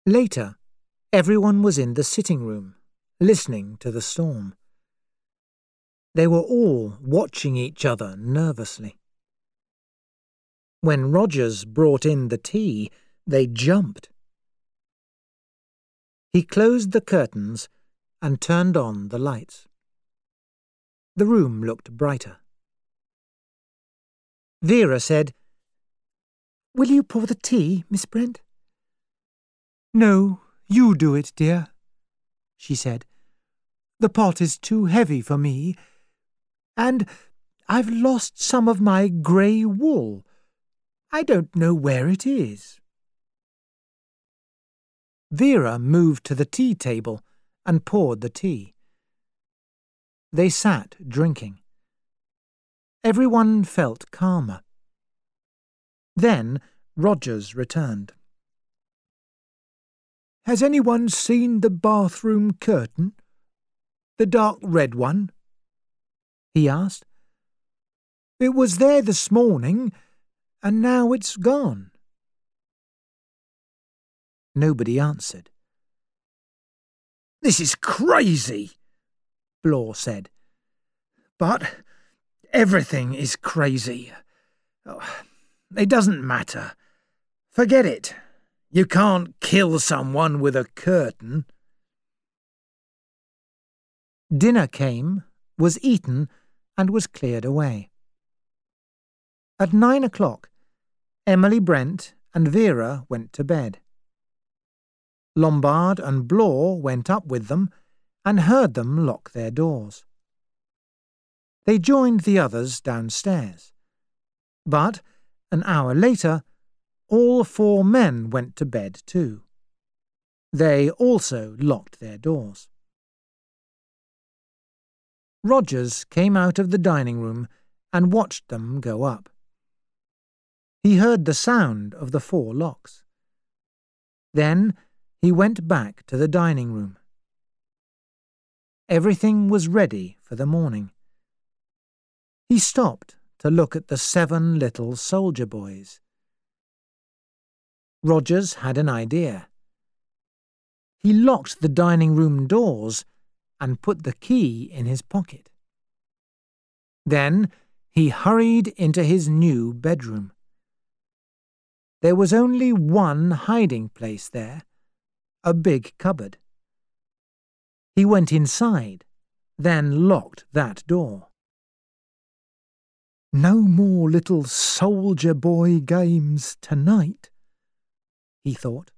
Later, everyone was in the sitting room, listening to the storm. They were all watching each other nervously. When Rogers brought in the tea, they jumped. He closed the curtains and turned on the lights. The room looked brighter. Vera said, "Will you pour the tea, Miss Brent?" "No, you do it, dear," she said. "The pot is too heavy for me, and I've lost some of my grey wool. I don't know where it is." Vera moved to the tea table and poured the tea. They sat drinking. Everyone felt calmer. Then Rogers returned. "Has anyone seen the bathroom curtain? The dark red one?" he asked. "It was there this morning, and now it's gone." Nobody answered. "This is crazy," Blore said. "But everything is crazy. It doesn't matter. Forget it. You can't kill someone with a curtain." Dinner came, was eaten, and was cleared away. At 9 o'clock, Emily Brent and Vera went to bed. Lombard and Blore went up with them and heard them lock their doors. They joined the others downstairs. But, an hour later, all 4 men went to bed too. They also locked their doors. Rogers came out of the dining room and watched them go up. He heard the sound of the 4 locks. Then he went back to the dining room. Everything was ready for the morning. He stopped to look at the 7 little soldier boys. Rogers had an idea. He locked the dining room doors and put the key in his pocket. Then he hurried into his new bedroom. There was only one hiding place there, a big cupboard. He went inside, then locked that door. "No more little soldier boy games tonight," he thought.